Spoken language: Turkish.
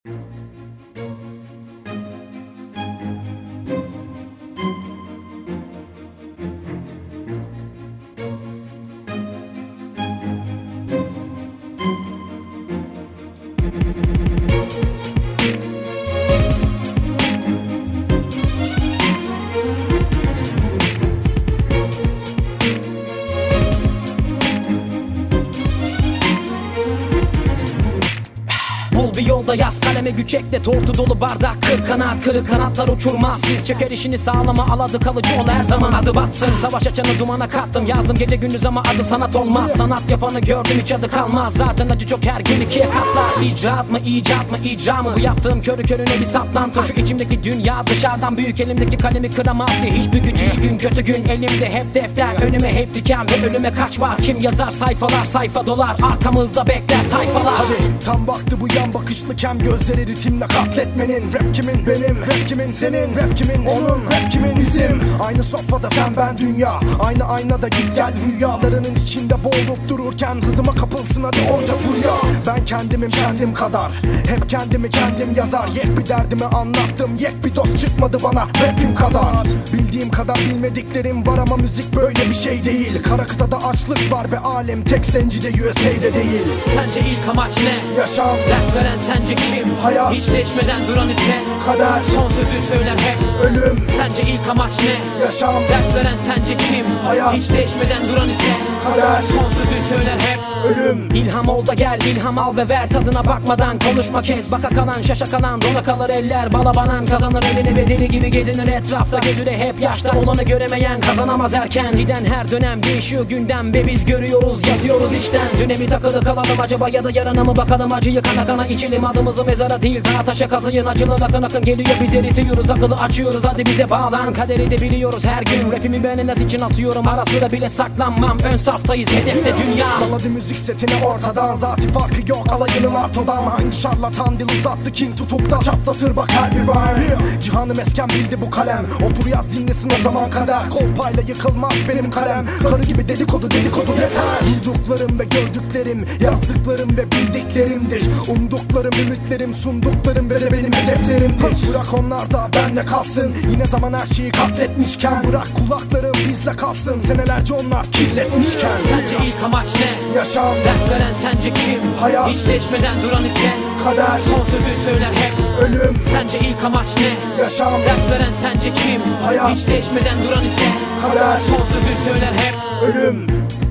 Bul bir yolda yaz kaleme güç ekle. Tortu dolu bardak kır kanat, kırık kanatlar uçurmaz. Siz çeker işini sağlama, al adı kalıcı ol her zaman, adı batsın. Savaş açanı dumana kattım, yazdım gece gündüz ama adı sanat olmaz. Sanat yapanı gördüm hiç adı kalmaz. Zaten acı çok, her gün ikiye katlar. İcraat mı icat mı icra mı? Bu yaptığım körü körüne bir saplantı. Şu içimdeki dünya dışarıdan büyük, elimdeki kalemi kıramaz ki hiçbir güç. İyi gün kötü gün elimde hep defter, önüme hep diken ve ölüme kaç var. Kim yazar sayfalar sayfa dolar, arkamızda bekler tayfalar. Hadi tam baktı bu yan bakışlıken, gözleri ritimle katletmenin. Rap kimin? Benim. Rap kimin? Senin. Rap kimin? Onun. Rap kimin? Bizim. Aynı sofrada sen ben dünya, aynı aynada git gel rüyalarının içinde boğulup dururken hızıma kapılsın hadi onca furya. Ben kendimim kendim kadar, hep kendimi kendim yazar. Yek bir derdimi anlattım, yek bir dost çıkmadı bana rapim kadar. Bildiğim kadar bilmediklerim var ama müzik böyle bir şey değil. Kara kıtada açlık var ve alem tek zencide USA'de değil. Sence ilk amaç ne? Yaşam. Ders veren sence kim? Hayat. Hiç değişmeden duran ise Kader. son sözü söyler hep Ölüm. Sence ilk amaç ne? Yaşam. Ders veren sence kim? Hayat. Hiç değişmeden duran ise Kader. son sözü söyler hep Ölüm. İlham ol da gel, ilham al ve ver, tadına bakmadan konuşma kes. Baka kalan şaşa kalan, dona kalır eller balabanan. Kazanır elini ve deli gibi gezinir etrafta, gözü de hep yaşta. Olanı göremeyen kazanamaz erken. Giden her dönem değişiyor gündem ve biz görüyoruz yazıyoruz içten. Dönemi takılı kalalım acaba ya da yarına mı bakalım? Acıyı kana kana içelim, adımızı mezara değil dağa taşa kazıyın. Acılı akın akın geliyor, biz eritiyoruz, akıllı açıyoruz, hadi bize bağlan. Kaderi de biliyoruz her gün, rapimi ben inat için atıyorum. Ara sıra bile saklanmam, ön saftayız, hedefte dünya. Daladı müzik setine ortadan, zati farkı yok alayının artodan. Hangi şarlatan dil uzattı kin tutup da çatlatır bak her bir rhyme. Cihanım esken bildi bu kalem, otur yaz dinlesin o zaman kader. Kolpayla yıkılmaz benim kalem, karı gibi dedikodu yeter. Duyduklarım ve gördüklerim, yazdıklarım ve bildiklerimdir. Umduklarım, ümitlerim, sunduklarım ve de benim hedeflerimdir. Bırak onlar da bende kalsın, yine zaman her şeyi katletmişken. Bırak kulaklarım bizle kalsın, senelerce onlar kirletmişken. Sence ilk amaç ne? Yaşam. Ders veren sence kim? Hayat. Hiç değişmeden duran ise Kader. son sözü söyler hep Ölüm. Sence ilk amaç ne? Yaşam. Ders veren sence kim? Hayat. Hiç değişmeden duran ise Kader. son sözü söyler hep Ölüm.